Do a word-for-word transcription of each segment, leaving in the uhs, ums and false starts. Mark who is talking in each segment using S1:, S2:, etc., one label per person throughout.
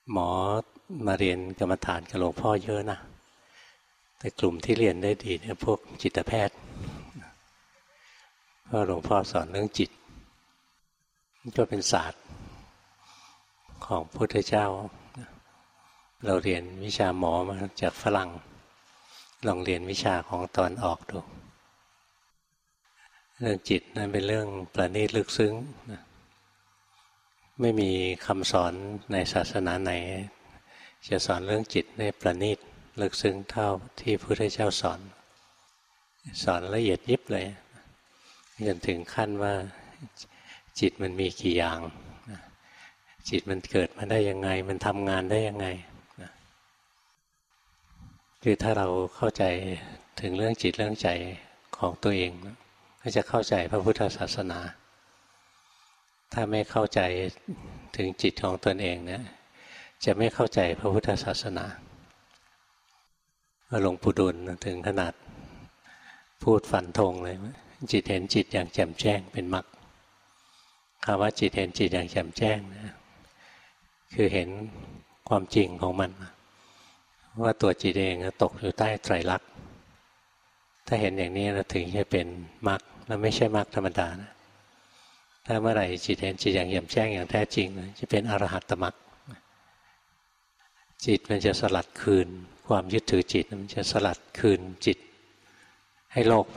S1: หมอมาเรียนกรรมฐานกับหลวงพ่อเยอะนะแต่กลุ่มที่เรียนได้ดีเนี่ยพวกจิตแพทย์เพราะหลวงพ่อสอนเรื่องจิตก็เป็นศาสตร์ของพุทธเจ้าเราเรียนวิชาหมอมาจากฝรั่งลองเรียนวิชาของตอนออกดูเรื่องจิตนั้นเป็นเรื่องประณีตลึกซึ้งไม่มีคำสอนในศาสนาไหนจะสอนเรื่องจิตได้ประณีตลึกซึ้งเท่าที่พระพุทธเจ้าสอนสอนละเอียดยิบเลยจนถึงขั้นว่าจิตมันมีกี่อย่างจิตมันเกิดมาได้ยังไงมันทำงานได้ยังไงคือถ้าเราเข้าใจถึงเรื่องจิตเรื่องใจของตัวเองก็จะเข้าใจพระพุทธศาสนาถ้าไม่เข้าใจถึงจิตของตนเองเนี่ยจะไม่เข้าใจพระพุทธศาสนาหลวงปู่ดูลถึงขนาดพูดฟันธงเลยจิตเห็นจิตอย่างแจ่มแจ้งเป็นมรรคคำว่าจิตเห็นจิตอย่างแจ่มแจ้งนะคือเห็นความจริงของมันว่าตัวจิตเองตกอยู่ใต้ไตรลักษณ์ถ้าเห็นอย่างนี้เราถึงจะเป็นมรรคแล้วไม่ใช่มรรคธรรมดานะถ้าเมื่อไหร่จิตเห็นจิตอย่างแจ่มแจ้งอย่างแท้จริงจะเป็นอรหัตตมรรคจิตมันจะสลัดคืนความยึดถือจิตมันจะสลัดคืนจิตให้โลกไป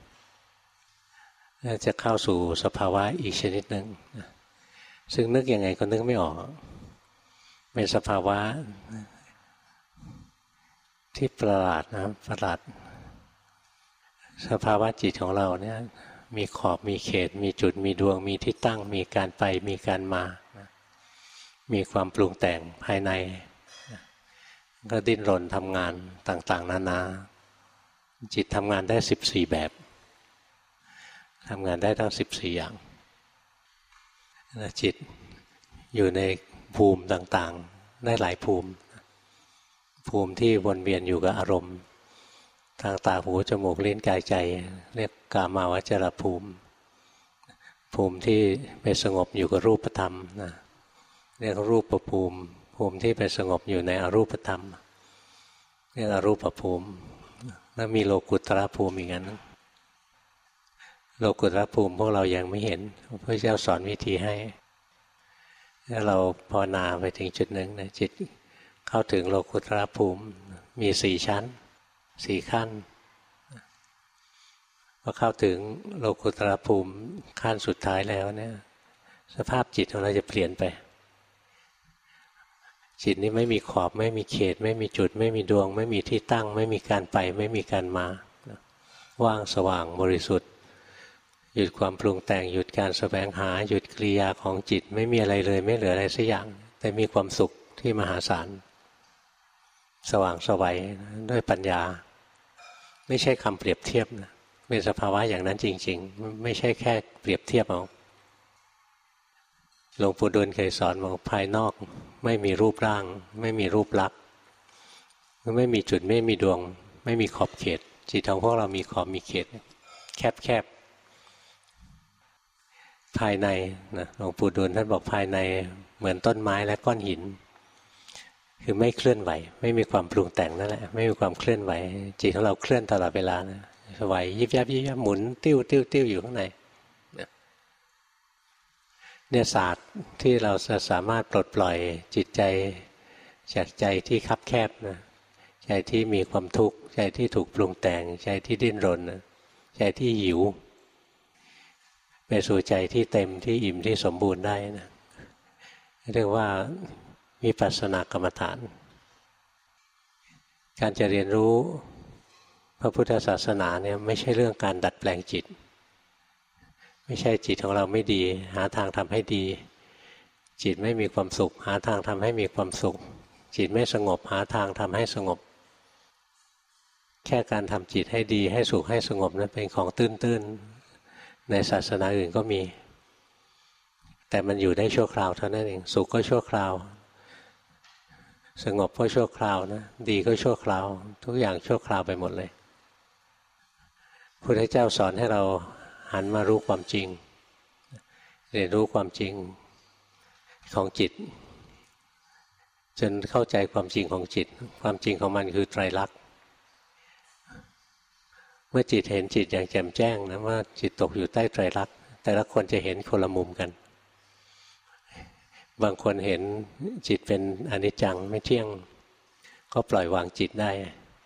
S1: จะเข้าสู่สภาวะอีกชนิดหนึ่งซึ่งนึกยังไงก็นึกไม่ออกเป็นสภาวะที่ประหลาดนะประหลาดสภาวะจิตของเราเนี่ยมีขอบมีเขตมีจุดมีดวงมีที่ตั้งมีการไปมีการมามีความปรุงแต่งภายในก็ดิ้นรนทำงานต่างๆนานาจิตทำงานได้สิบสี่แบบทำงานได้ทั้งสิบสี่อย่างจิตอยู่ในภูมิต่างๆได้หลายภูมิภูมิที่วนเวียนอยู่กับอารมณ์ทางตาหูจมูกลิ้นกายใจเรียกกามาวจรภูมิภูมิที่ไปสงบอยู่กับรูปธรรมนะเรียกรูปภูมิภูมิที่ไปสงบอยู่ในอรูปธรรมเรียกอรูปภูมิแล้วมีโลกุตระภูมิอีกอันนึงโลกุตระภูมิพวกเรายังไม่เห็นพระเจ้าสอนวิธีให้ถ้าเราภาวนาไปถึงจุดหนึ่งนะจิตเข้าถึงโลกุตระภูมิมีสี่ชั้นสี่ขั้นพอเข้าถึงโลกุตระภูมิขั้นสุดท้ายแล้วเนี่ยสภาพจิตของเราจะเปลี่ยนไปจิตนี้ไม่มีขอบไม่มีเขตไม่มีจุดไม่มีดวงไม่มีที่ตั้งไม่มีการไปไม่มีการมาว่างสว่างบริสุทธิ์หยุดความปรุงแต่งหยุดการแสวงหาหยุดกิริยาของจิตไม่มีอะไรเลยไม่เหลืออะไรสักอย่างแต่มีความสุขที่มหาศาลสว่างไสวด้วยปัญญาไม่ใช่คำเปรียบเทียบนะเป็นสภาวะอย่างนั้นจริงๆไม่ใช่แค่เปรียบเทียบเอาหลวงปู่ดูลเคยสอนว่าภายนอกไม่มีรูปร่างไม่มีรูปลักษณ์ไม่มีจุดไม่มีดวงไม่มีขอบเขตจิตของพวกเรามีขอบมีเขตแคบแคบภายในนะหลวงปู่ดูลท่านบอกภายในเหมือนต้นไม้และก้อนหินคือไม่เคลื่อนไหวไม่มีความปรุงแต่งนั่นแหละไม่มีความเคลื่อนไหวจิตของเราเคลื่อนตลอดเวลานะไหวยิบยับยิบยับหมุนติ้วติ้วติ้วอยู่ข้างในเนี่ยศาสตร์ที่เราจะสามารถปลดปล่อยจิตใจจากใจที่คับแคบนะใจที่มีความทุกข์ใจที่ถูกปรุงแต่งใจที่ดิ้นรนนะใจที่หิวไปสู่ใจที่เต็มที่อิ่มที่สมบูรณ์ได้นะเรียกว่าวิปัสสนากรรมฐานการจะเรียนรู้พระพุทธศาสนาเนี่ยไม่ใช่เรื่องการดัดแปลงจิตไม่ใช่จิตของเราไม่ดีหาทางทำให้ดีจิตไม่มีความสุขหาทางทำให้มีความสุขจิตไม่สงบหาทางทำให้สงบแค่การทำจิตให้ดีให้สุขให้สงบนั้นเป็นของตื้นๆในศาสนาอื่นก็มีแต่มันอยู่ได้ชั่วคราวเท่านั้นเองสุขก็ชั่วคราวสงบก็ชั่วคราวนะดีก็ชั่วคราวทุกอย่างชั่วคราวไปหมดเลยพระพุทธเจ้าสอนให้เราหันมารู้ความจริงเรียนรู้ความจริงของจิตจนเข้าใจความจริงของจิตความจริงของมันคือไตรลักษณ์เมื่อจิตเห็นจิตอย่างแจ่มแจ้งนะว่าจิตตกอยู่ใต้ไตรลักษณ์แต่ละคนจะเห็นคนละมุมกันบางคนเห็นจิตเป็นอนิจจังไม่เที่ยงก็ปล่อยวางจิตได้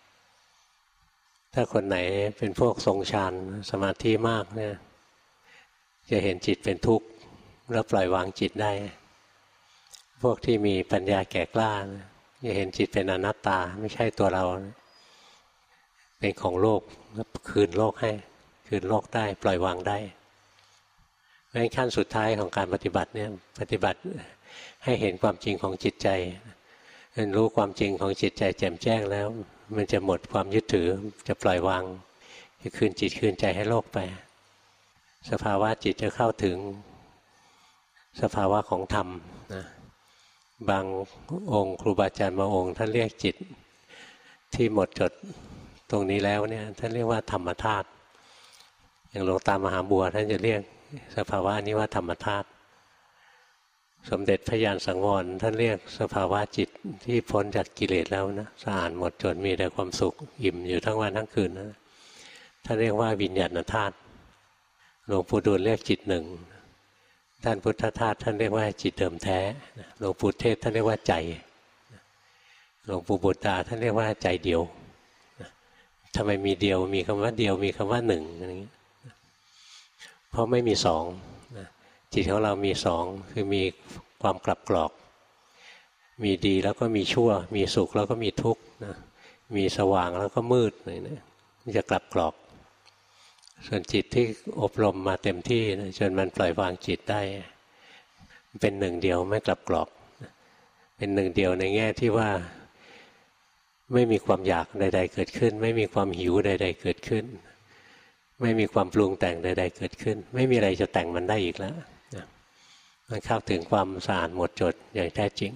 S1: ถ้าคนไหนเป็นพวกทรงฌานสมาธิมากเนี่ยจะเห็นจิตเป็นทุกข์แล้วปล่อยวางจิตได้พวกที่มีปัญญาแก่กล้าจะเห็นจิตเป็นอนัตตาไม่ใช่ตัวเราเป็นของโลกแล้วคืนโลกให้คืนโลกได้ปล่อยวางได้เพราะฉะนั้นขั้นสุดท้ายของการปฏิบัติเนี่ยปฏิบัติให้เห็นความจริงของจิตใจรู้ความจริงของจิตใจแจ่มแจ้งแล้วมันจะหมดความยึดถือจะปล่อยวางจะคืนจิตคืนใจให้โลกไปสภาวะจิตจะเข้าถึงสภาวะของธรรมนะบางองค์ครูบาอาจารย์บางองค์ท่านเรียกจิตที่หมดจดตรงนี้แล้วเนี่ยท่านเรียกว่าธรรมธาตุอย่างหลวงตามหาบัวท่านจะเรียกสภาวะนี้ว่าธรรมธาตุสมเด็จพระญาณสังวรท่านเรียกสภาวะจิตที่พ้นจากกิเลสแล้วนะสะอาดหมดจดมีแต่ความสุขอิ่มอยู่ทั้งวันทั้งคืนนะท่านเรียกว่าวิญญาณธาตุหลวงปู่ดูลเรียกจิตหนึ่งท่านพุทธทาสท่านเรียกว่าจิตเดิมแท้หลวงปู่เทศท่านเรียกว่าใจหลวงปู่บุตรท่านเรียกว่าใจเดียวทำไมมีเดียวมีคำว่าเดียวมีคำว่าหนึ่งอะไรอย่างนี้เพราะไม่มีสองจิตของเรามีสองคือมีความกลับกรอกมีดีแล้วก็มีชั่วมีสุขแล้วก็มีทุกข์นะมีสว่างแล้วก็มืดอะไรเนี่ยมันจะกลับกรอกส่วนจิตที่อบรมมาเต็มที่นะจนมันปล่อยวางจิตได้เป็นหนึ่งเดียวไม่กลับกรอกเป็นหนึ่งเดียวในแง่ที่ว่าไม่มีความอยากใดๆเกิดขึ้นไม่มีความหิวใดๆเกิดขึ้นไม่มีความปรุงแต่งใดๆเกิดขึ้นไม่มีอะไรจะแต่งมันได้อีกแล้วมันเข้าถึงความสะอาดหมดจดอย่างแท้จริง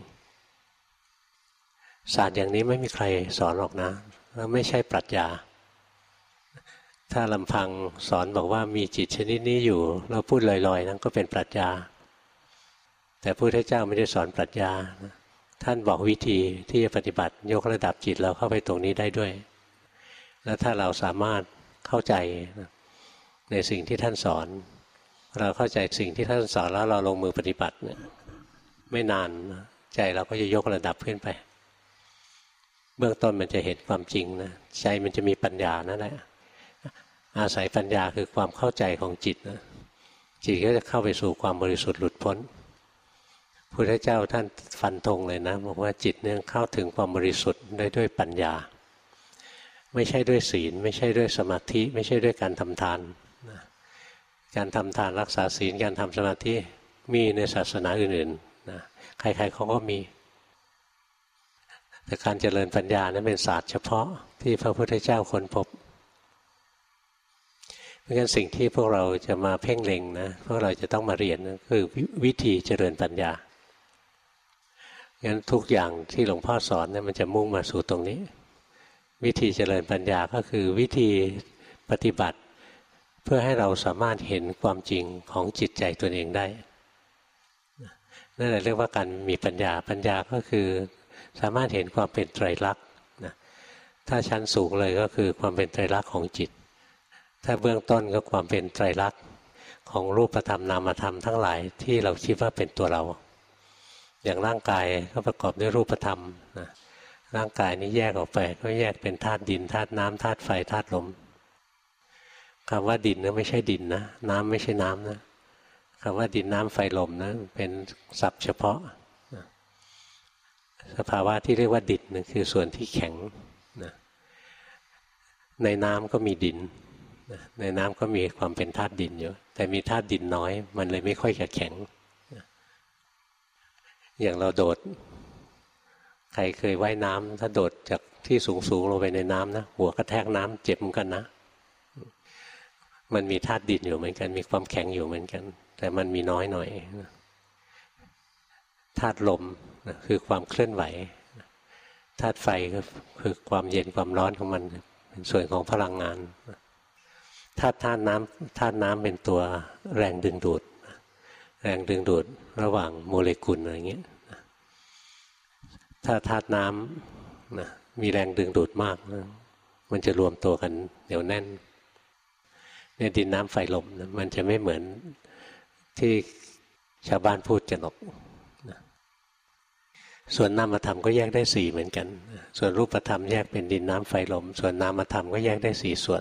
S1: ศาสตร์อย่างนี้ไม่มีใครสอนหรอกนะแล้วไม่ใช่ปรัชญาถ้าลำพังสอนบอกว่ามีจิตชนิดนี้อยู่เราพูดลอยๆนั้นก็เป็นปรัชญาแต่พระพุทธเจ้าไม่ได้สอนปรัชญาท่านบอกวิธีที่จะปฏิบัติยกระดับจิตเราเข้าไปตรงนี้ได้ด้วยแล้วถ้าเราสามารถเข้าใจในสิ่งที่ท่านสอนเราเข้าใจสิ่งที่ท่านสอนแล้วเราลงมือปฏิบัติเนี่ยไม่นานใจเราก็จะยกระดับขึ้นไปเบื้องต้นมันจะเห็นความจริงนะใจมันจะมีปัญญานั่นแหละอาศัยปัญญาคือความเข้าใจของจิตนะจิตก็จะเข้าไปสู่ความบริสุทธิ์หลุดพ้นพุทธเจ้าท่านฟันธงเลยนะบอกว่าจิตเนี่ยเข้าถึงความบริสุทธิ์ได้ด้วยปัญญาไม่ใช่ด้วยศีลไม่ใช่ด้วยสมาธิไม่ใช่ด้วยการทำทานนะการทำทานรักษาศีลการทำสมาธิมีในศาสนาอื่นๆนะใครๆเขาก็มีแต่การเจริญปัญญานั้นเป็นศาสตร์เฉพาะที่พระพุทธเจ้าค้นพบเพราะฉะนั้นสิ่งที่พวกเราจะมาเพ่งเล็งนะพวกเราจะต้องมาเรียนนะคือวิธีเจริญปัญญางั้นทุกอย่างที่หลวงพ่อสอนเนี่ยมันจะมุ่งมาสู่ตรงนี้วิธีเจริญปัญญาก็คือวิธีปฏิบัติเพื่อให้เราสามารถเห็นความจริงของจิตใจตัวเองได้นั่นแหละเรียกว่าการมีปัญญาปัญญาก็คือสามารถเห็นความเป็นไตรลักษณ์นะถ้าชั้นสูงเลยก็คือความเป็นไตรลักษณ์ของจิตถ้าเบื้องต้นก็ความเป็นไตรลักษณ์ของรูปธรรมนามธรรมทั้งหลายที่เราคิดว่าเป็นตัวเราอย่างร่างกายก็ประกอบด้วยรูปธรรมนะร่างกายนี้แยกออกไปก็แยกเป็นธาตุดินธาตุน้ำธาตุไฟธาตุลมคำว่าดินนะไม่ใช่ดินนะน้ำไม่ใช่น้ำนะคำว่าดินน้ำไฟลมนะเป็นศัพท์เฉพาะนะสภาวะที่เรียกว่าดินนะคือส่วนที่แข็งนะในน้ำก็มีดินนะในน้ำก็มีความเป็นธาตุดินอยู่แต่มีธาตุดินน้อยมันเลยไม่ค่อยจะแข็งนะอย่างเราโดดใครเคยว่ายน้ำถ้าโดดจากที่สูงๆลงไปในน้ำนะหัวกระแทกน้ำเจ็บเหมือนกันนะมันมีธาตุดินอยู่เหมือนกันมีความแข็งอยู่เหมือนกันแต่มันมีน้อยหน่อยธาตุลมนะคือความเคลื่อนไหวธาตุไฟก็คือความเย็นความร้อนของมันเป็นส่วนของพลังงานธาตุธาตุน้ำธาตุน้ำเป็นตัวแรงดึงดูดแรงดึงดูดระหว่างโมเลกุลอะไรเงี้ยถ้าธาตุน้ำนะมีแรงดึงดูดมากนะมันจะรวมตัวกันเหนียวแน่นเนี่ยดินน้ำไฟลมนะมันจะไม่เหมือนที่ชาวบ้านพูดกันหรอกนะส่วนนามธรรมก็แยกได้สี่เหมือนกันส่วนรูปธรรมแยกเป็นดินน้ำไฟลมส่วนนามธรรมก็แยกได้สี่ส่วน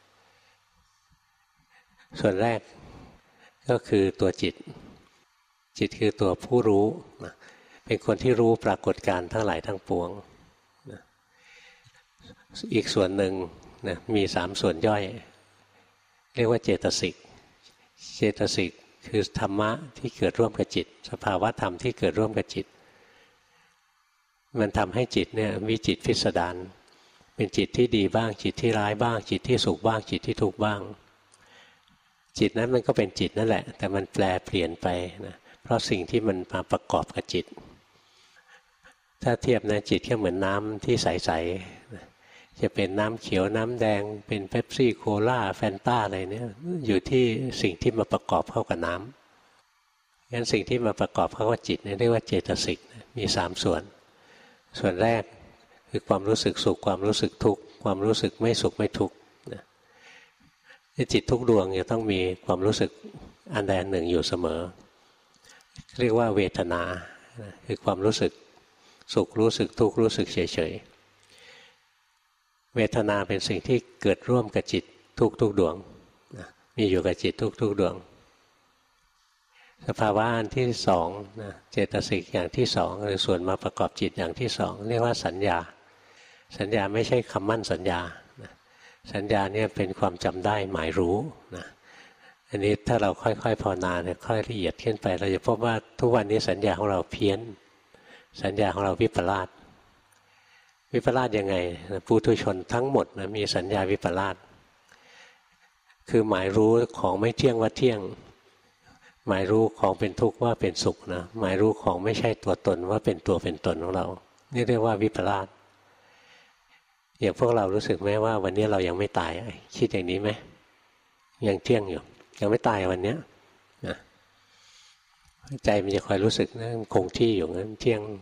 S1: ส่วนแรกก็คือตัวจิตจิตคือตัวผู้รู้นะเป็นคนที่รู้ปรากฏการณ์ทั้งหลายทั้งปวงนะอีกส่วนหนึ่งนะมีสามส่วนย่อยเรียกว่าเจตสิกเจตสิกคือธรรมะที่เกิดร่วมกับจิตสภาวะธรรมที่เกิดร่วมกับจิตมันทำให้จิตเนี่ยวิจิตรพิสดารเป็นจิตที่ดีบ้างจิตที่ร้ายบ้างจิตที่สุขบ้างจิตที่ทุกข์บ้างจิตนั้นมันก็เป็นจิตนั่นแหละแต่มันแปลเปลี่ยนไปนะเพราะสิ่งที่มันมาประกอบกับจิตถ้าเทียบนะจิตก็เหมือนน้ำที่ใสๆจะเป็นน้ำเขียวน้ำแดงเป็นเป๊ปซี่โคลาแฟนต้าอะไรเนี่ยอยู่ที่สิ่งที่มาประกอบเข้ากับน้ำงั้นสิ่งที่มาประกอบเข้ากับจิตเนี่ยเรียกว่าเจตสิกมีสามส่วนส่วนแรกคือความรู้สึกสุขความรู้สึกทุกข์ความรู้สึกไม่สุขไม่ทุกข์จิตทุกดวงจะต้องมีความรู้สึกอันใดอันหนึ่งอยู่เสมอเรียกว่าเวทนาคือความรู้สึกสุขรู้สึกทุกข์รู้สึกเฉยๆเวทนาเป็นสิ่งที่เกิดร่วมกับจิตทุกๆดวงมีอยู่กับจิตทุกๆดวงสภาวะอันที่สองนะเจตสิกอย่างที่สองหรือส่วนมาประกอบจิตอย่างที่สองเรียกว่าสัญญาสัญญาไม่ใช่คำมั่นสัญญานะสัญญาเนี่ยเป็นความจำได้หมายรู้นะอันนี้ถ้าเราค่อยๆภาวนาเนี่ยค่อยละเอียดขึ้นไปเราจะพบว่าทุกวันนี้สัญญาของเราเพี้ยนสัญญาของเราวิปลาสวิปลาสยังไงปุถุชนทั้งหมดนะมีสัญญาวิปลาสคือหมายรู้ของไม่เที่ยงว่าเที่ยงหมายรู้ของเป็นทุกข์ว่าเป็นสุขนะหมายรู้ของไม่ใช่ตัวตนว่าเป็นตัวเป็นตนของเรานี่เรียกว่าวิปลาสอย่างพวกเรารู้สึกไหมว่าวันนี้เรายังไม่ตายคิดอย่างนี้ไหมยังเที่ยงอยู่ยังไม่ตายวันนี้นะใจมันจะคอยรู้สึกนะคงที่อยู่งั้นเที่ยง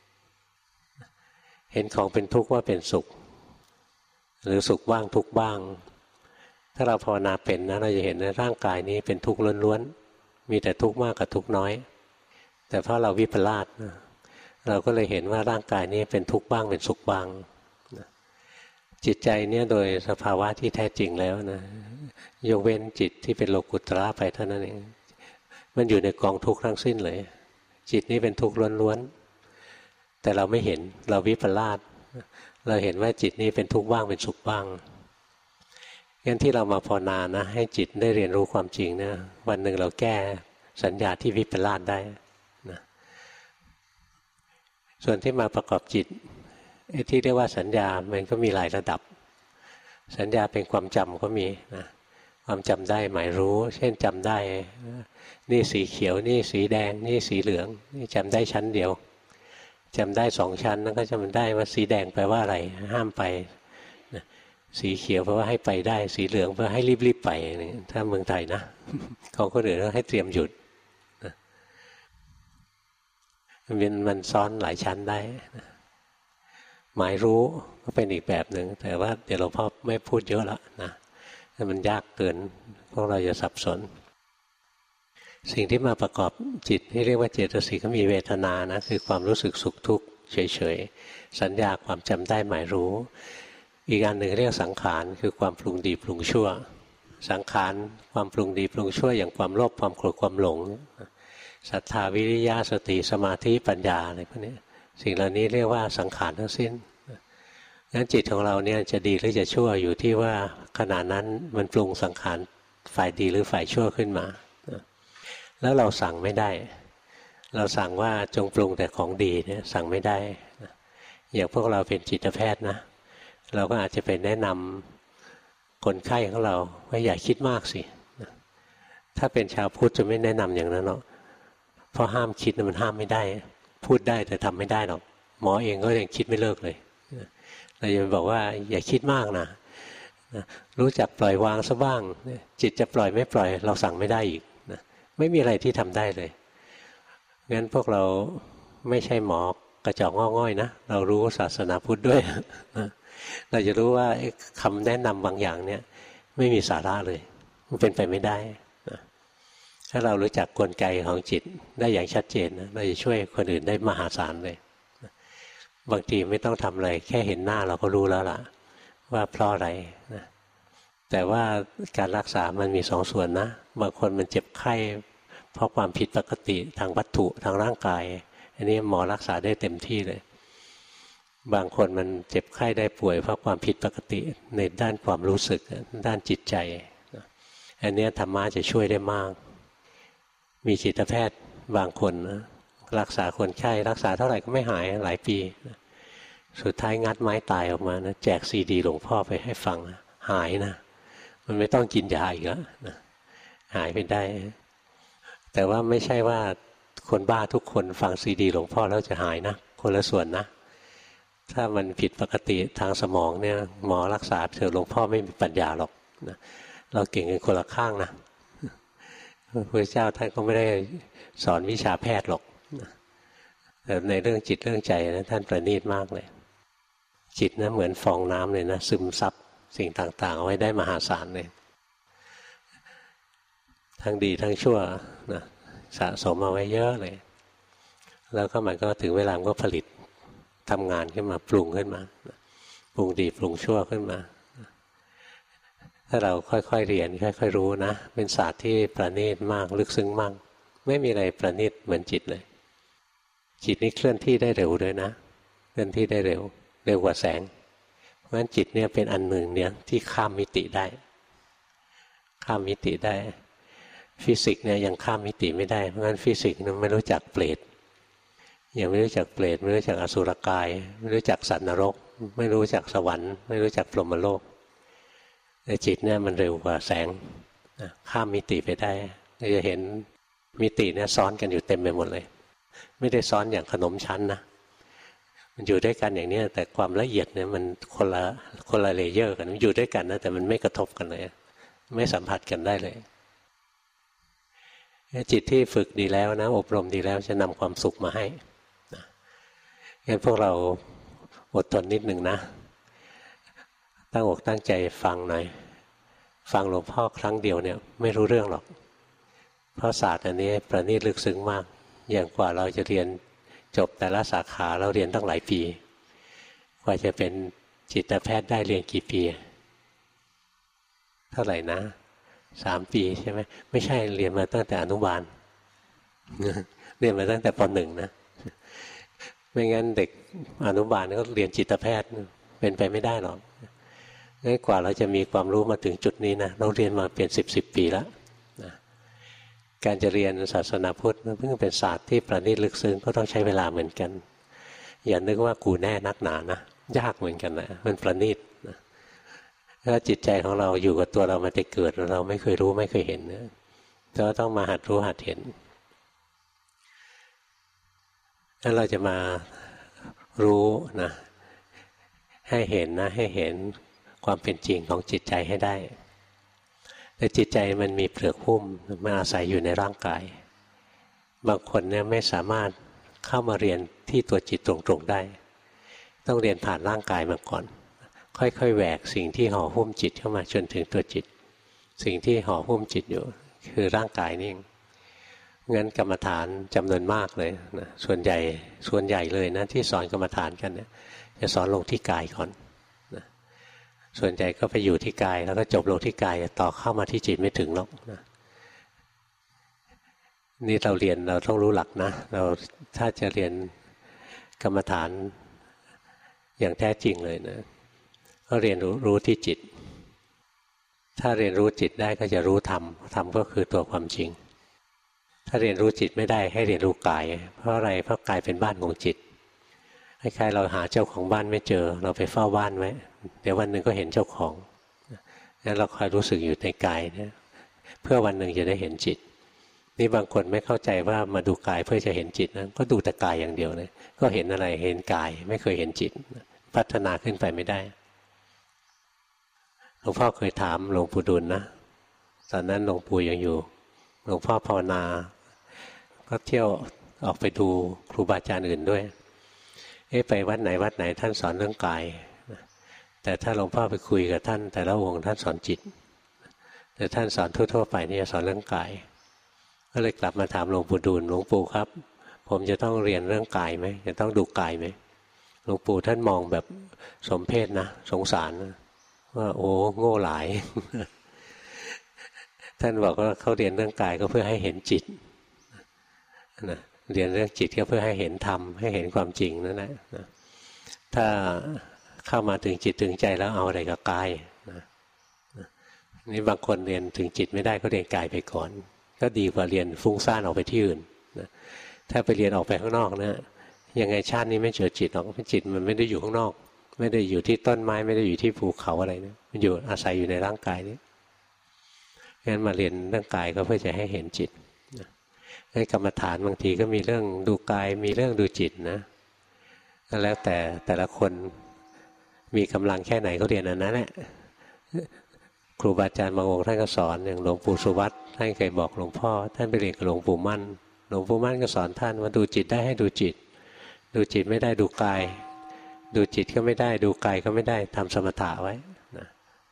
S1: เห็นของเป็นทุกข์ว่าเป็นสุขหรือสุขบ้างทุกข์บ้างถ้าเราภาวนาเป็นนะเราจะเห็นว่าร่างกายนี้เป็นทุกข์ล้วนๆมีแต่ทุกข์มากกับทุกข์น้อยแต่เพราะเราวิปลาสนะเราก็เลยเห็นว่าร่างกายนี้เป็นทุกข์บ้างเป็นสุขบ้างนะจิตใจเนี่ยโดยสภาวะที่แท้จริงแล้วนะยกเว้นจิตที่เป็นโลกุตระไปเท่านั้นเองมันอยู่ในกองทุกข์ทั้งสิ้นเลยจิตนี้เป็นทุกข์ล้วนๆแต่เราไม่เห็นเราวิปลาสเราเห็นว่าจิตนี้เป็นทุกข์บ้างเป็นสุขบ้างงั้นที่เรามาภาวนานะให้จิตได้เรียนรู้ความจริงนะวันหนึ่งเราแก้สัญญาที่วิปลาสได้นะส่วนที่มาประกอบจิตไอ้ที่เรียกว่าสัญญามันก็มีหลายระดับสัญญาเป็นความจำก็มีนะความจำได้หมายรู้เช่นจำได้นี่สีเขียวนี่สีแดงนี่สีเหลืองนี่จำได้ชั้นเดียวจำได้สองชั้นนั่นก็จำได้ว่าสีแดงแปลว่าอะไรห้ามไปนะสีเขียวแปลว่าให้ไปได้สีเหลืองแปลว่าให้รีบๆไปถ้าเมืองไทยนะของคนอื่นก็ให้เตรียมหยุดนะมันมันซ้อนหลายชั้นได้นะหมายรู้ก็เป็นอีกแบบหนึ่งแต่ว่าเดี๋ยวเราพ่อไม่พูดเยอะแล้วนะมันยากเกินพวกเราจะสับสนสิ่งที่มาประกอบจิตที่เรียกว่าเจตสิกก็มีเวทนานะคือความรู้สึกสุขทุกข์เฉยๆสัญญาความจำได้หมายรู้อีกอันหนึ่งเรียกสังขารคือความปรุงดีปรุงชั่วสังขารความปรุงดีปรุงชั่วอย่างความโลภความโกรธความหลงศรัทธาวิริยะสติสมาธิปัญญาอะไรพวกนี้สิ่งเหล่านี้เรียกว่าสังขารทั้งสิ้นงั้นจิตของเราเนี่ยจะดีหรือจะชั่วอยู่ที่ว่าขณะนั้นมันปรุงสังขารฝ่ายดีหรือฝ่ายชั่วขึ้นมาแล้วเราสั่งไม่ได้เราสั่งว่าจงปรุงแต่ของดีเนี่ยสั่งไม่ได้อย่างพวกเราเป็นจิตแพทย์นะเราก็อาจจะไปแนะนำคนไข้ของเราว่าอย่าคิดมากสิถ้าเป็นชาวพุทธจะไม่แนะนำอย่างนั้นหรอกเพราะห้ามคิดมันห้ามไม่ได้พูดได้แต่ทำไม่ได้หรอกหมอเองก็ยังคิดไม่เลิกเลยเราจะบอกว่าอย่าคิดมากนะรู้จักปล่อยวางซะบ้างจิตจะปล่อยไม่ปล่อยเราสั่งไม่ได้อีกนะไม่มีอะไรที่ทำได้เลยงั้นพวกเราไม่ใช่หมอกระจอกงอกง่อยนะเรารู้ศาสนาพุทธด้วยเราจะรู้ว่าคำแนะนำบางอย่างเนี่ยไม่มีสาระเลยมันเป็นไปไม่ได้นะถ้าเรารู้จักกลไกของจิตได้อย่างชัดเจนนะเราจะช่วยคนอื่นได้มหาศาลเลยนะบางทีไม่ต้องทำอะไรแค่เห็นหน้าเราก็รู้แล้วล่ะว่าเพราะอะไรนะแต่ว่าการรักษามันมีสองส่วนนะบางคนมันเจ็บไข้เพราะความผิดปกติทางวัตถุทางร่างกายอันนี้หมอรักษาได้เต็มที่เลยบางคนมันเจ็บไข้ได้ป่วยเพราะความผิดปกติในด้านความรู้สึกด้านจิตใจอันนี้ธรรมะจะช่วยได้มากมีจิตแพทย์บางคนนะรักษาคนไข้รักษาเท่าไหร่ก็ไม่หายหลายปีสุดท้ายงัดไม้ตายออกมานะแจกซีดีหลวงพ่อไปให้ฟังนะหายนะมันไม่ต้องกินยาอีกแล้วนะหายไปได้แต่ว่าไม่ใช่ว่าคนบ้าทุกคนฟังซีดีหลวงพ่อแล้วจะหายนะคนละส่วนนะถ้ามันผิดปกติทางสมองเนี่ยหมอรักษาเถอะหลวงพ่อไม่มีปัญญาหรอกนะเราเก่งกันคนละข้างนะพระพุทธเจ้าท่านก็ไม่ได้สอนวิชาแพทย์หรอกนะแต่ในเรื่องจิตเรื่องใจนะท่านประณีตมากเลยจิตนะเหมือนฟองน้ำเลยนะซึมซับสิ่งต่างๆเอาไว้ได้มหาศาลเลยทั้งดีทั้งชั่วนะสะสมเอาไว้เยอะเลยแล้วก็มันก็ถึงเวลาก็ผลิตทำงานขึ้นมาปรุงขึ้นมาปรุงดีปรุงชั่วขึ้นมาถ้าเราค่อยๆเรียนค่อยๆรู้นะเป็นศาสตร์ที่ประณีตมากลึกซึ้งมากไม่มีอะไรประณีตเหมือนจิตเลยจิตนี้เคลื่อนที่ได้เร็วด้วยนะเคลื่อนที่ได้เร็วเร็วกว่าแสงเพราะฉะนั้นจิตเนี่ยเป็นอันหนึ่งเนี่ยที่ข้ามมิติได้ข้ามมิติได้ฟิสิกส์เนี่ยยังข้ามมิติไม่ได้เพราะงั้นฟิสิกส์ไม่รู้จักเปรตยังไม่รู้จักเปรตไม่รู้จักอสุรกายไม่รู้จักสัตว์นรกไม่รู้จักสวรรค์ไม่รู้จักพรหมโลกแต่จิตเนี่ยมันเร็วกว่าแสงข้ามมิติไปได้เราจะเห็นมิติเนี่ยซ้อนกันอยู่เต็มไปหมดเลยไม่ได้ซ้อนอย่างขนมชั้นนะมันอยู่ด้วยกันอย่างนี้แต่ความละเอียดเนี่ยมันคนละคนละเลเยอร์กันมันอยู่ด้วยกันนะแต่มันไม่กระทบกันเลยไม่สัมผัสกันได้เลยจิตที่ฝึกดีแล้วนะอบรมดีแล้วจะนำความสุขมาให้นะงั้นพวกเราอดทนนิดหนึ่งนะตั้งอกตั้งใจฟังหน่อยฟังหลวงพ่อครั้งเดียวเนี่ยไม่รู้เรื่องหรอกเพราะศาสตร์อันนี้ประณีตลึกซึ้งมากอย่างกว่าเราจะเรียนจบแต่ละสาขาเราเรียนตั้งหลายปีกว่าจะเป็นจิตแพทย์ได้เรียนกี่ปีเท่าไหร่นะสามปีใช่ไหมไม่ใช่เรียนมาตั้งแต่อนุบาลเรียนมาตั้งแต่ป.หนึ่ง นะไม่งั้นเด็กอนุบาลก็เรียนจิตแพทย์เป็นไปไม่ได้หรอกงั้นกว่าเราจะมีความรู้มาถึงจุดนี้นะเราเรียนมาเป็นสิบสิบปีแล้วนะการจะเรียนศาสนาพุทธเพิ่งเป็นศาสตร์ที่ประณีตลึกซึ้งก็ต้องใช้เวลาเหมือนกันอย่านึกว่ากูแน่นักหนานะยากเหมือนกันนะมันประณีตนะถ้าจิตใจของเราอยู่กับตัวเรามาแต่เกิดเราไม่เคยรู้ไม่เคยเห็นนะเราต้องมาหัดรู้หัดเห็นแล้วเราจะมารู้นะให้เห็นนะให้เห็นความเป็นจริงของจิตใจให้ได้แต่จิตใจมันมีเปลือกหุ้มมันอาศัยอยู่ในร่างกายบางคนเนี่ยไม่สามารถเข้ามาเรียนที่ตัวจิตตรงๆได้ต้องเรียนผ่านร่างกายมาก่อนค่อยๆแหวกสิ่งที่ห่อหุ้มจิตเข้ามาจนถึงตัวจิตสิ่งที่ห่อหุ้มจิตอยู่คือร่างกายนี่เองงั้นกรรมฐานจำนวนมากเลยนะส่วนใหญ่ส่วนใหญ่เลยนะที่สอนกรรมฐานกันเนี่ยจะสอนลงที่กายก่อนนะส่วนใหญ่ก็ไปอยู่ที่กายแล้วก็จบลงที่กายต่อเข้ามาที่จิตไม่ถึงหรอกนะนี่เราเรียนเราต้องรู้หลักนะเราถ้าจะเรียนกรรมฐานอย่างแท้จริงเลยนะก็เรียนรู้รู้ที่จิตถ้าเรียนรู้จิตได้ก็จะรู้ธรรมธรรมก็คือตัวความจริงถ้าเรียนรู้จิตไม่ได้ให้เรียนรู้กายเพราะอะไรเพราะกายเป็นบ้านของจิตคล้ายๆเราหาเจ้าของบ้านไม่เจอเราไปเฝ้าบ้านไว้เดี๋ยววันหนึ่งก็เห็นเจ้าของงั้นเราคอยรู้สึกอยู่ในกายเนี่ยเพื่อวันหนึ่งจะได้เห็นจิตนี่บางคนไม่เข้าใจว่ามาดูกายเพื่อจะเห็นจิตนะก็ดูแต่กายอย่างเดียวเลยก็เห็นอะไรเห็นกายไม่เคยเห็นจิตพัฒนาขึ้นไปไม่ได้หลวงพ่อเคยถามหลวงปู่ดุลนะตอนนั้นหลวงปู่ยังอยู่หลวงพ่อภาวนาก็เที่ยวออกไปดูครูบาอาจารย์อื่นด้วยเอ๊ะไปวัดไหนวัดไหนท่านสอนเรื่องกายแต่ถ้าหลวงพ่อไปคุยกับท่านแต่ละองค์ท่านสอนจิตแต่ท่านสอนทั่วๆไปนี่สอนเรื่องกายก็เลยกลับมาถามหลวงปู่ดูลหลวงปู่ครับผมจะต้องเรียนเรื่องกายไหมจะต้องดูกายไหมหลวงปู่ท่านมองแบบสมเพชนะสงสารนะว่าโอ้โง่หลาย ท่านบอกว่าเขาเรียนเรื่องกายก็เพื่อให้เห็นจิตนะเรียนเรื่องจิตก็เพื่อให้เห็นธรรมให้เห็นความจริงนั่นแหละนะถ้าเข้ามาถึงจิตถึงใจแล้วเอาอะไรกับกายนะนี่บางคนเรียนถึงจิตไม่ได้ก็เรียนกายไปก่อนก็ดีกว่าเรียนฟุ้งซ่านออกไปที่อื่นนะถ้าไปเรียนออกไปข้างนอกนะยังไงชาตินี้ไม่เจอจิตหรอกจิตมันไม่ได้อยู่ข้างนอกไม่ได้อยู่ที่ต้นไม้ไม่ได้อยู่ที่ภูเขาอะไรนะมันอยู่อาศัยอยู่ในร่างกายนี้งั้นมาเรียนเรื่องกายก็เพื่อจะให้เห็นจิตในกรรมฐานบางทีก็มีเรื่องดูกายมีเรื่องดูจิตนะแล้วแต่แต่ละคนมีกำลังแค่ไหนก็เรียนอันนั้นแหละครูบาอาจารย์บางองค์ท่านก็สอนอย่างหลวงปู่สุวัตท่านเคยบอกหลวงพ่อท่านไปเรียนกับหลวงปู่มั่นหลวงปู่มั่นก็สอนท่านว่าดูจิตได้ให้ดูจิตดูจิตไม่ได้ดูกายดูจิตก็ไม่ได้ดูกายก็ไม่ได้ทำสมถะไว้นะ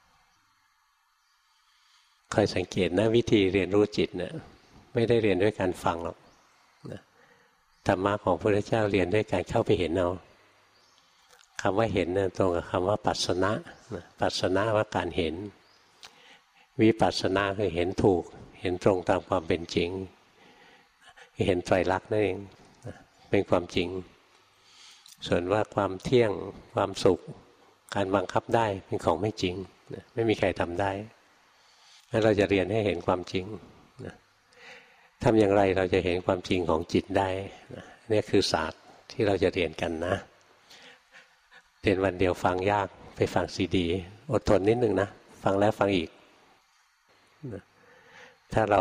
S1: คอยสังเกตนะวิธีเรียนรู้จิตเนี่ยไม่ได้เรียนด้วยการฟังหรอกนะธรรมะของพระพุทธเจ้าเรียนด้วยการเข้าไปเห็นเอาคำว่าเห็นเนี่ยตรงกับคำว่าปัสสนะปัสสนะว่าการเห็นวิปัสสนาคือเห็นถูกเห็นตรงตามความเป็นจริงเห็นไตรลักษณ์นั่นเองเป็นความจริงส่วนว่าความเที่ยงความสุขการบังคับได้เป็นของไม่จริงไม่มีใครทำได้งั้นเราจะเรียนให้เห็นความจริงทำอย่างไรเราจะเห็นความจริงของจิตได้นี่คือศาสตร์ที่เราจะเรียนกันนะเรียนวันเดียวฟังยากไปฟังซีดีอดทนนิดนึงนะฟังแล้วฟังอีกถ้าเรา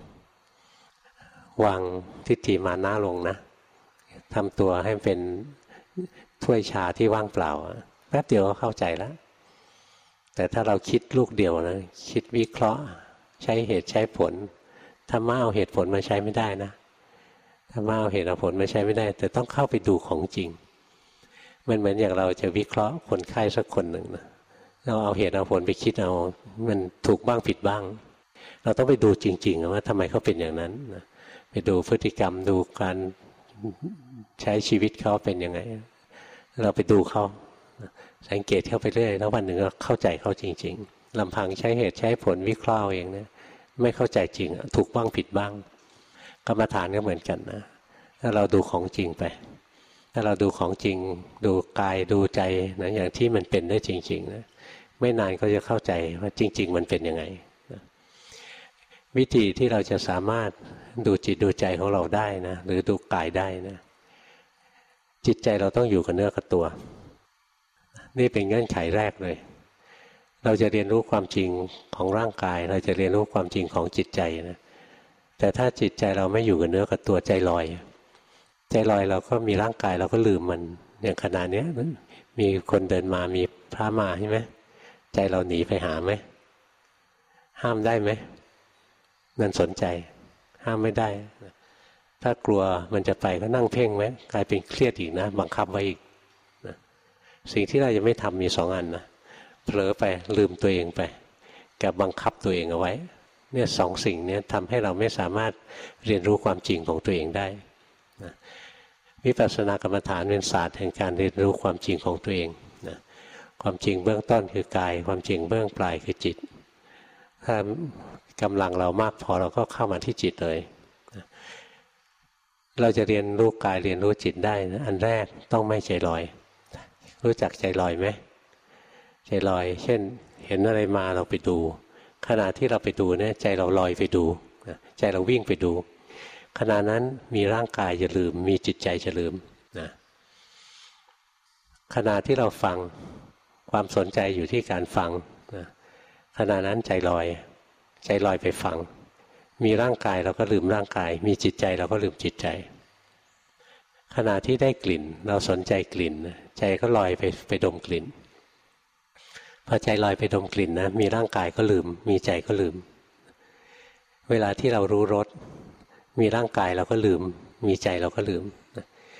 S1: วางทิฏฐิมานะลงนะทำตัวให้เป็นถ้วยชาที่ว่างเปล่าแป๊บเดียวก็เข้าใจแล้วแต่ถ้าเราคิดลูกเดียวนะคิดวิเคราะห์ใช้เหตุใช้ผลธรรมะเอาเหตุผลมาใช้ไม่ได้นะธรรมะเอาเหตุเอาผลมาใช้ไม่ได้แต่ต้องเข้าไปดูของจริงมันเหมือนอย่างเราจะวิเคราะห์คนไข้สักคนหนึ่งนะเราเอาเหตุเอาผลไปคิดเอามันถูกบ้างผิดบ้างเราต้องไปดูจริงๆว่าทำไมเขาเป็นอย่างนั้นนะไปดูพฤติกรรมดูการใช้ชีวิตเขาเป็นยังไงเราไปดูเขาสังเกตเข้าไปเรื่อยแล้ววันหนึ่งก็เข้าใจเขาจริงๆลำพังใช้เหตุใช้ผลวิเคราะห์เองนะไม่เข้าใจจริงถูกบ้างผิดบ้างกรรมฐานก็เหมือนกันนะถ้าเราดูของจริงไปถ้าเราดูของจริงดูกายดูใจนะอย่างที่มันเป็นได้จริงๆนะไม่นานก็จะเข้าใจว่าจริงๆมันเป็นยังไงนะวิธีที่เราจะสามารถดูจิตดูใจของเราได้นะหรือดูกายได้นะจิตใจเราต้องอยู่กับเนื้อกับตัวนี่เป็นเงื่อนไขแรกเลยเราจะเรียนรู้ความจริงของร่างกายเราจะเรียนรู้ความจริงของจิตใจนะแต่ถ้าจิตใจเราไม่อยู่กับเนื้อกับตัวใจลอยใจลอยเราก็มีร่างกายเราก็ลืมมันอย่างขณะนี้มีคนเดินมามีพระมาใช่ไหมใจเราหนีไปหาไหมห้ามได้ไหมนั่นสนใจห้ามไม่ได้ถ้ากลัวมันจะไปก็นั่งเพ่งไหมกลายเป็นเครียดอีกนะบังคับไว้อีกนะสิ่งที่เราจะไม่ทำมีสองอันนะเผลอไปลืมตัวเองไปกับบังคับตัวเองเอาไว้เนี่ยสองสิ่งนี้ทำให้เราไม่สามารถเรียนรู้ความจริงของตัวเองได้นะวิปัสสนากรรมฐานเป็นศาสตร์แห่งการเรียนรู้ความจริงของตัวเองนะความจริงเบื้องต้นคือกายความจริงเบื้องปลายคือจิตถ้ากำลังเรามากพอเราก็เข้ามาที่จิตเลยนะเราจะเรียนรู้กายเรียนรู้จิตได้นะอันแรกต้องไม่ใจลอยรู้จักใจลอยไหมใจลอยเช่นเห็นอะไรมาเราไปดูขณะที่เราไปดูเนี่ยใจเราลอยไปดูใจเราวิ่งไปดูขณะนั้นมีร่างกายจะลืมมีจิตใจจะลืมนะขณะที่เราฟังความสนใจอยู่ที่การฟังนะขณะนั้นใจลอยใจลอยไปฟังมีร่างกายเราก็ลืมร่างกายมีจิตใจเราก็ลืมจิตใจขณะที่ได้กลิ่นเราสนใจกลิ่นใจก็ลอยไปไปดมกลิ่นพอใจลอยไปดมกลิ่นนะมีร่างกายก็ลืมมีใจก็ลืมเวลาที่เรารู้รสมีร่างกายเราก็ลืมมีใจเราก็ลืมเว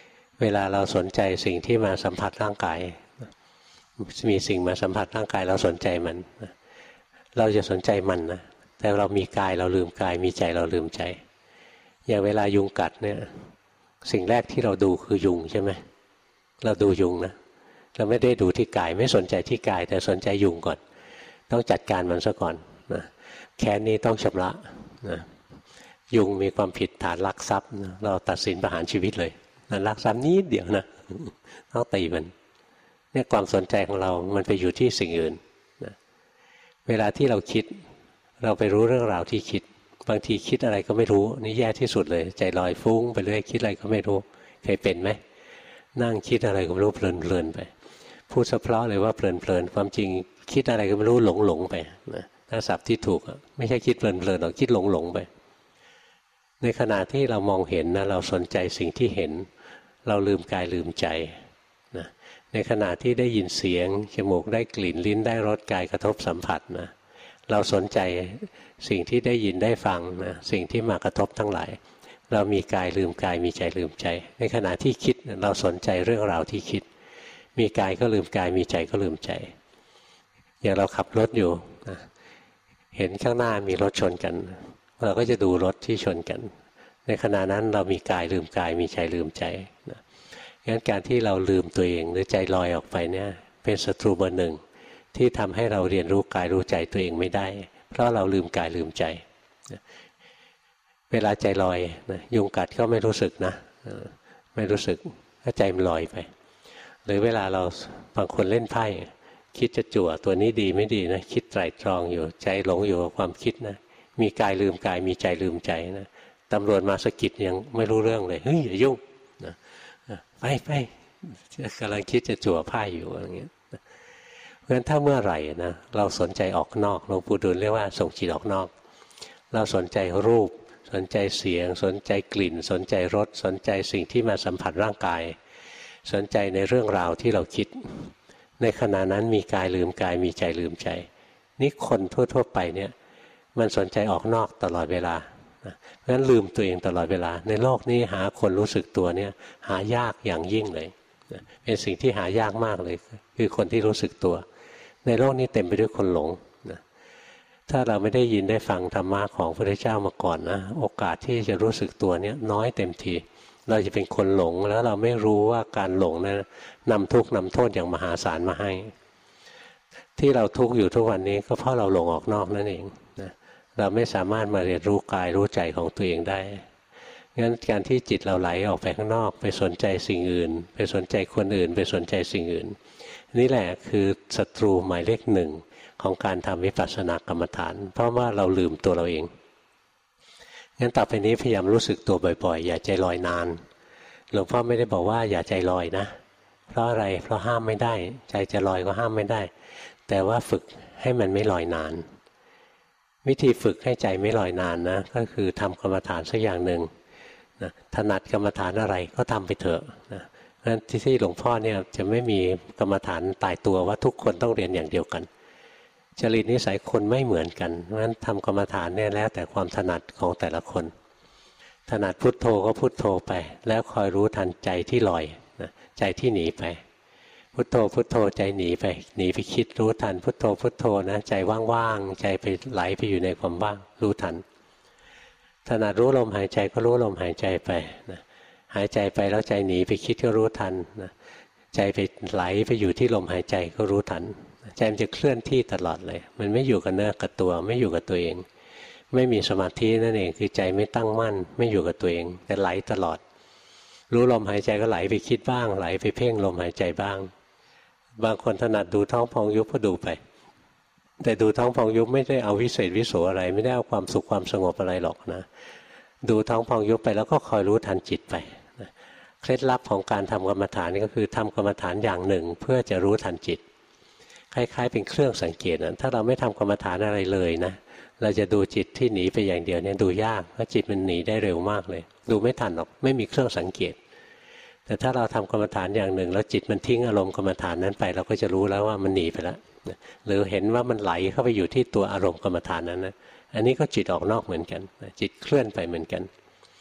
S1: เวลาเราสนใจสิ่งที่มาสัมผัสร่างกายมีสิ่งมาสัมผัสร่างกายเราสนใจมันเราจะสนใจมันนะแต่เรามีกายเราลืมกายมีใจเราลืมใจอย่างเวลายุงกัดเนี่ยสิ่งแรกที่เราดูคือยุงใช่ไหมเราดูยุงนะเราไม่ได้ดูที่กายไม่สนใจที่กายแต่สนใจยุงก่อนต้องจัดการมันซะก่อนนะแค้นนี้ต้องชำระนะยุงมีความผิดฐานลักทรัพย์นะเราตัดสินประหารชีวิตเลยนะลักทรัพย์นิดเดียวนะต้องตีมันเนี่ยความสนใจของเรามันไปอยู่ที่สิ่งอื่นนะเวลาที่เราคิดเราไปรู้เรื่องราวที่คิดบางทีคิดอะไรก็ไม่รู้นี่แย่ที่สุดเลยใจลอยฟุ้งไปเรื่อยคิดอะไรก็ไม่รู้เคยเป็นไหมนั่งคิดอะไรก็ไม่รู้เพลินๆไปพูดเฉพาะเลยว่าเพลินๆความจริงคิดอะไรก็ไม่รู้หลงๆไปนะถ้าศัพท์ที่ถูกไม่ใช่คิดเพลินๆหรอกคิดหลงๆไปในขณะที่เรามองเห็นนะเราสนใจสิ่งที่เห็นเราลืมกายลืมใจนะในขณะที่ได้ยินเสียงจมูกได้กลิ่นลิ้นได้รสกายกระทบสัมผัสนะเราสนใจสิ่งที่ได้ยินได้ฟังนะสิ่งที่มากระทบทั้งหลายเรามีกายลืมกายมีใจลืมใจในขณะที่คิดเราสนใจเรื่องราวที่คิดมีกายก็ลืมกายมีใจก็ลืมใจอย่างเราขับรถอยู่นะเห็นข้างหน้ามีรถชนกันเราก็จะดูรถที่ชนกันในขณะนั้นเรามีกายลืมกายมีใจลืมใจนะงั้นการที่เราลืมตัวเองหรือใจลอยออกไปเนี่ยเป็นศัตรูเบอร์หนึ่งที่ทำให้เราเรียนรู้กายรู้ใจตัวเองไม่ได้เพราะเราลืมกายลืมใจเวลาใจลอยนะยุงกัดก็ไม่รู้สึกนะไม่รู้สึกถ้าใจมันลอยไปหรือเวลาเราบางคนเล่นไพ่คิดจะจั่วตัวนี้ดีไม่ดีนะคิดไตร่ตรองอยู่ใจหลงอยู่กับความคิดนะมีกายลืมกายมีใจลืมใจนะตำรวจมาสะกิดยังไม่รู้เรื่องเลยเฮ้ยอย่ายุ่งนะไปไปกำลังคิดจะจั่วไพ่อยู่อะไรเงี้ยเพราะฉะนั้นถ้าเมื่อไหร่นะเราสนใจออกนอกหลวงปู่ดูลเรียกว่าส่งจิตออกนอกเราสนใจรูปสนใจเสียงสนใจกลิ่นสนใจรสสนใจสิ่งที่มาสัมผัสร่างกายสนใจในเรื่องราวที่เราคิดในขณะนั้นมีกายลืมกายมีใจลืมใจนี่คนทั่วๆไปเนี่ยมันสนใจออกนอกตลอดเวลาเพราะฉะนั้นลืมตัวเองตลอดเวลาในโลกนี้หาคนรู้สึกตัวเนี่ยหายากอย่างยิ่งเลยเป็นสิ่งที่หายากมากเลยคือคนที่รู้สึกตัวในโลกนี้เต็มไปด้วยคนหลงนะถ้าเราไม่ได้ยินได้ฟังธรรมะของพระพุทธเจ้ามาก่อนนะโอกาสที่จะรู้สึกตัวเนี่ยน้อยเต็มทีเราจะเป็นคนหลงแล้วเราไม่รู้ว่าการหลงนั้นนำทุกข์นำโทษอย่างมหาศาลมาให้ที่เราทุกข์อยู่ทุกวันนี้ก็เพราะเราหลงออกนอกนั่นเองนะเราไม่สามารถมาเรียนรู้กายรู้ใจของตัวเองได้งั้นการที่จิตเราไหลออกไปข้างนอกไปสนใจสิ่งอื่นไปสนใจคนอื่นไปสนใจสิ่งอื่นนี่แหละคือศัตรูหมายเลขหนึ่งของการทำวิปัสสนากรรมฐานเพราะว่าเราลืมตัวเราเองงั้นต่อไปนี้พยายามรู้สึกตัวบ่อยๆอย่าใจลอยนานหลวงพ่อไม่ได้บอกว่าอย่าใจลอยนะเพราะอะไรเพราะห้ามไม่ได้ใจจะลอยก็ห้ามไม่ได้แต่ว่าฝึกให้มันไม่ลอยนานวิธีฝึกให้ใจไม่ลอยนานนะก็คือทำกรรมฐานสักอย่างหนึ่งนะถนัดกรรมฐานอะไรก็ทำไปเถอะนะงั้นที่หลวงพ่อเนี่ยจะไม่มีกรรมฐานตายตัวว่าทุกคนต้องเรียนอย่างเดียวกันจริตนิสัยคนไม่เหมือนกันเพราะฉะนั้นทำกรรมฐานเนี่ยแล้วแต่ความถนัดของแต่ละคนถนัดพุทโธก็พุทโธไปแล้วคอยรู้ทันใจที่ลอยนะใจที่หนีไปพุทโธพุทโธใจหนีไปหนีไปคิดรู้ทันพุทโธพุทโธนะใจว่างๆใจไปไหลไปอยู่ในความว่างรู้ทันถนัดรู้ลมหายใจก็รู้ลมหายใจไปนะหายใจไปแล้วใจหนีไปคิดก็รู้ทันนะใจไปไหลไปอยู่ที่ลมหายใจก็รู้ทันใจมันจะเคลื่อนที่ตลอดเลยมันไม่อยู่กับเนื้อกับตัวไม่อยู่กับตัวเองไม่มีสมาธินั่นเองคือใจไม่ตั้งมั่นไม่อยู่กับตัวเองแต่ไหลตลอดรู้ลมหายใจก็ไหลไปคิดบ้างไหลไปเพ่งลมหายใจบ้างบางคนถนัดดูท้องพองยุบก็ดูไปแต่ดูท้องพองยุบไม่ได้เอาวิเศษวิโสอะไรไม่ได้เอาความสุขความสงบอะไรหรอกนะดูท้องพองยุบไปแล้วก็คอยรู้ทันจิตไปนะเคล็ดลับของการทำกรรมฐานนี่ก็คือทำกรรมฐานอย่างหนึ่งเพื่อจะรู้ทันจิตคล้ายๆเป็นเครื่องสังเกตนะถ้าเราไม่ทำกรรมฐานอะไรเลยนะเราจะดูจิตที่หนีไปอย่างเดียวเนี่ยดูยากเพราะจิตมันหนีได้เร็วมากเลยดูไม่ทันหรอกไม่มีเครื่องสังเกตแต่ถ้าเราทำกรรมฐานอย่างหนึ่งแล้วจิตมันทิ้งอารมณ์กรรมฐานนั้นไปเราก็จะรู้แล้วว่ามันหนีไปแล้วหรือเห็นว่ามันไหลเข้าไปอยู่ที่ตัวอารมณ์กรรมฐานนั้นนะอันนี้ก็จิตออกนอกเหมือนกันจิตเคลื่อนไปเหมือนกัน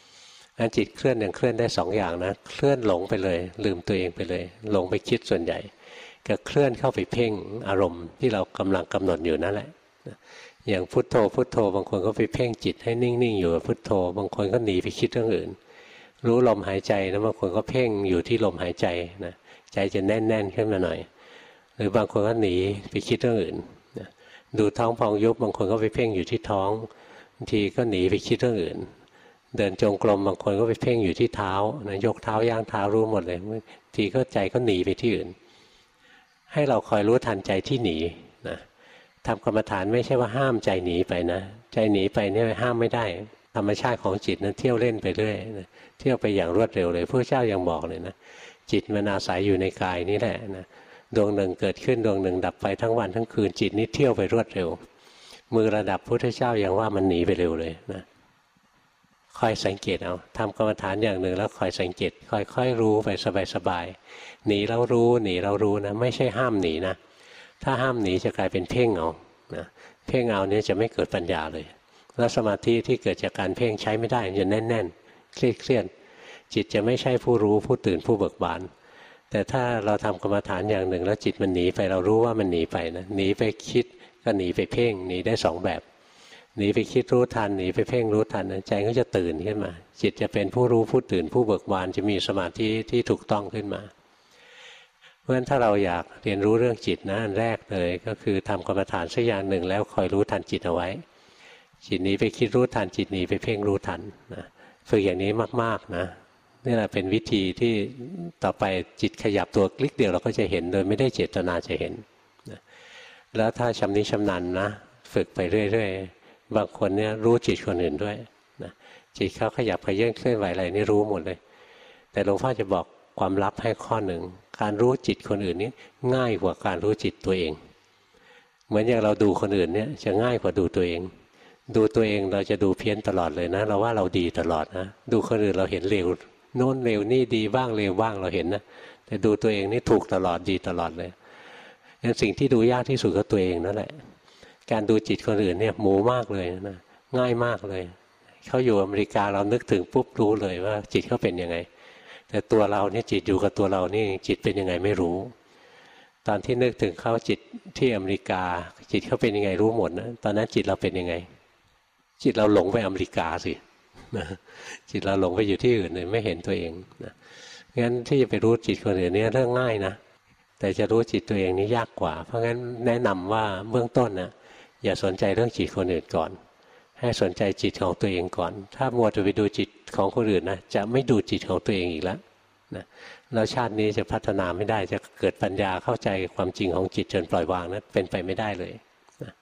S1: งั้นจิตเคลื่อนยังเคลื่อนได้สองอย่างนะเคลื่อนหลงไปเลยลืมตัวเองไปเลยหลงไปคิดส่วนใหญ่กับเคลื่อนเข้าไปเพ่งอารมณ์ที่เรากำลังกำหนดอยู่นั่นแหละอย่างพุทโธพุทโธบางคนก็ไปเพ่งจิตให้นิ่งๆอยู่กับพุทโธบางคนก็หนีไปคิดเรื่องอื่นรู้ลมหายใจนะบางคนก็เพ่งอยู่ที่ลมหายใจนะใจจะแน่นๆขึ้นมาหน่อยหรือบางคนก็หนีไปคิดเรื่องอื่นนะดูท้องพองยุบบางคนก็ไปเพ่งอยู่ที่ท้องบางทีก็หนีไปคิดเรื่องอื่นเดินจงกรมบางคนก็ไปเพ่งอยู่ที่เท้านะยกเท้าย่างเท้ารู้หมดเลยบางทีก็ใจก็หนีไปที่อื่นให้เราคอยรู้ทันใจที่หนีนะทำกรรมฐานไม่ใช่ว่าห้ามใจหนีไปนะใจหนีไปเนี่ยห้ามไม่ได้ธรรมชาติของจิตนั้นเที่ยวเล่นไปเรื่อยนะเที่ยวไปอย่างรวดเร็วเลยพระเจ้ายังบอกเลยนะจิตมันอาศัยอยู่ในกายนี่แหละนะดวงหนึ่งเกิดขึ้นดวงหนึ่งดับไปทั้งวันทั้งคืนจิตนี้เที่ยวไปรวดเร็วมือระดับพุทธเจ้ายังว่ามันหนีไปเร็วเลยนะคอยสังเกตเอาทำกรรมฐานอย่างหนึ่งแล้วคอยสังเกตค่อยๆรู้ไปสบายๆหนีเรารู้หนีเรารู้นะไม่ใช่ห้ามหนีนะถ้าห้ามหนีจะกลายเป็นเพ่งเอานะเพ่งเอาเนี่ยจะไม่เกิดปัญญาเลยแล้วสมาธิที่เกิดจากการเพ่งใช้ไม่ได้จะแน่นๆเครียดเครียดจิตจะไม่ใช่ผู้รู้ผู้ตื่นผู้เบิกบานแต่ถ้าเราทำกรรมฐานอย่างหนึ่งแล้วจิตมันหนีไปเรารู้ว่ามันหนีไปนะหนีไปคิดก็หนีไปเพ่งหนีได้สองแบบหนีไปคิดรู้ทันหนีไปเพ่งรู้ทันใจก็จะตื่นขึ้นมาจิตจะเป็นผู้รู้ผู้ตื่นผู้เบิกบานจะมีสมาธิที่ถูกต้องขึ้นมาเพราะฉะนั้นถ้าเราอยากเรียนรู้เรื่องจิตนะอันแรกเลยก็คือทำกรรมฐานสักอย่างหนึ่งแล้วคอยรู้ทันจิตเอาไว้จิตหนีไปคิดรู้ทันจิตหนีไปเพ่งรู้ทันนะฝึกอย่างนี้มากๆนะนี่แหละเป็นวิธีที่ต่อไปจิตขยับตัวคลิกเดียวเราก็จะเห็นโดยไม่ได้เจตนาจะเห็นนะแล้วถ้าชำนิชำนาญนะฝึกไปเรื่อยๆบางคนเนี่ยรู้จิตคนอื่นด้วยนะจิตเขาขยับขยื่นเคลื่อนไหวอะไรนี่รู้หมดเลยแต่หลวงพ่อจะบอกความลับให้ข้อหนึ่งการรู้จิตคนอื่นนี่ง่ายกว่าการรู้จิตตัวเองเหมือนอย่างเราดูคนอื่นเนี่ยจะง่ายกว่าดูตัวเองดูตัวเองเราจะดูเพี้ยนตลอดเลยนะเราว่าเราดีตลอดนะดูคนอื่นเราเห็นเลวโน้นเลวนี่ดีบ้างเลวบ้างเราเห็นนะแต่ดูตัวเองนี่ถูกตลอดดีตลอดเลยงั้นสิ่งที่ดูยากที่สุดก็ตัวเองนั่นแหละการดูจิตคนอื่นเนี่ยหมูมากเลยนะง่ายมากเลยเขาอยู่อเมริกาเรานึกถึงปุ๊บรู้เลยว่าจิตเขาเป็นยังไงแต่ตัวเราเนี่ยจิตอยู่กับตัวเรานี่จิตเป็นยังไงไม่รู้ตอนที่นึกถึงเขาจิตที่อเมริกาจิตเขาเป็นยังไงรู้หมดนะตอนนั้นจิตเราเป็นยังไงจิตเราหลงไปอเมริกาสินะจิตเราหลงไปอยู่ที่อื่นเลยไม่เห็นตัวเองนะงั้นที่จะไปรู้จิตคนอื่นเนี่ยเรื่องง่ายนะแต่จะรู้จิตตัวเองนี่ยากกว่าเพราะงั้นแนะนำว่าเบื้องต้นนะอย่าสนใจเรื่องจิตคนอื่นก่อนให้สนใจจิตของตัวเองก่อนถ้ามัวจะไปดูจิตของคนอื่นนะจะไม่ดูจิตของตัวเองอีกแล้วนะแล้วชาตินี้จะพัฒนาไม่ได้จะเกิดปัญญาเข้าใจความจริงของจิตจนปล่อยวางนะเป็นไปไม่ได้เลยนะ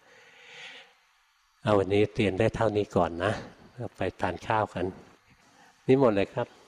S1: เอาวันนี้เรียนได้เท่านี้ก่อนนะไปทานข้าวกันนิมนต์เลยครับ